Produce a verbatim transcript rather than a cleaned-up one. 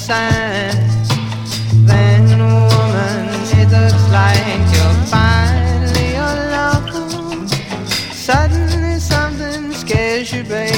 signs. Then, woman, it looks like you're finally alone. Suddenly something scares you, baby.